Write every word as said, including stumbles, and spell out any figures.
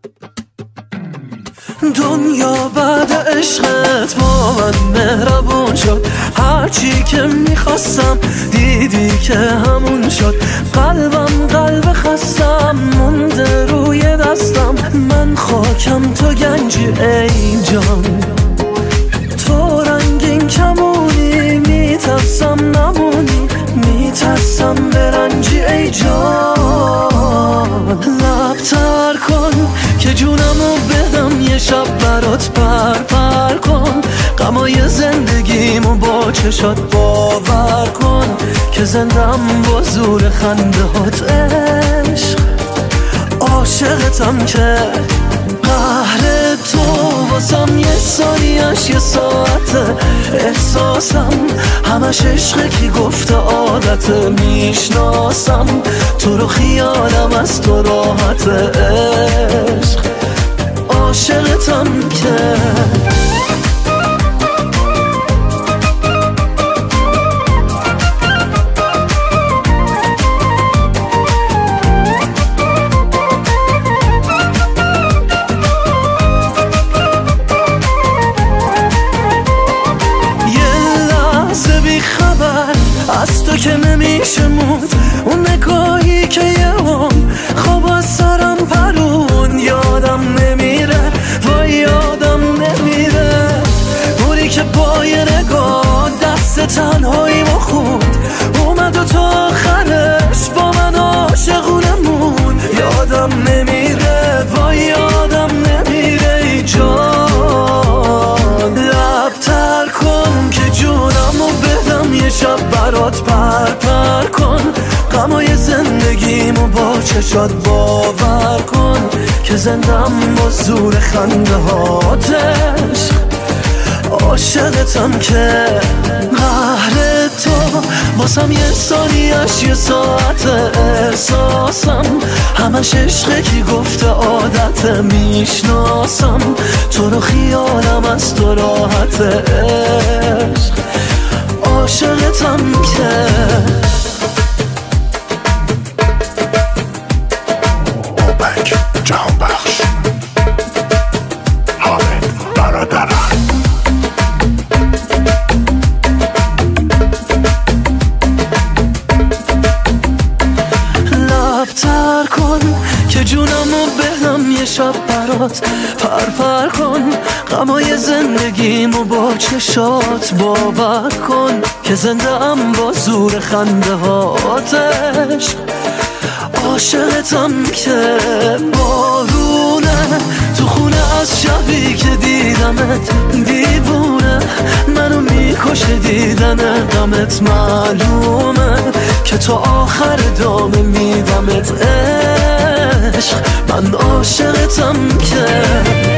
دنیا بعد عشقت با من مهربون شد، هرچی که میخواستم دیدی که همون شد. قلبم قلب خستم مونده روی دستم، من خاکم تو گنجی ای جان. تو رنگین کمونی میترسم نمونی، میترسم برنجی ای جان. لب تر کن که جونمو بدم یه شب برات پر پر کن. غمای زندگیمو با چشات باور کن که زندم با زور خنده هات عشق. عاشقتم که قهر تو واسم یه ثانیش یه ساعته. احساسم همش عشقه کی گفته عادته. میشناسم تو رو خیالم از تو راحته عشق. عاشقتم که از تو که نمیشه موند. اون نگاهی که یه هم خواب از سرم پرون. یادم نمیره وای یادم نمیره موری که با یه نگاه دست تنهایی ما خوند. اومد و تا آخرش با من عاشقونه موند. یادم نمیره وای یادم نمیره ای جان. لب تر کن که جونمو بدم یه شب برات پر پر کن. غمای زندگیمو با چشات باور کن که زندم با زور خنده هاتش. عاشقتم که قهر تو واسم یه ثانیش یه ساعت. احساسم همش عشقه کی گفته عادته. میشناسم تو رو خیالم از تو راحته عشق. عاشقتم که اوپک جهان بخش حامد برادران. لب تر کن که جونمو بدم یه شب برات پر پر کن. غمای زندگیمو با چشات باور کن که زندم با زور خنده هاتش. عاشقتم که بارونه تو خونه از شبی که دیدمت. دیوونه منو میکشه دیدن غمت. معلومه که تو آخر دامه میدمت عشق. من عاشقتم که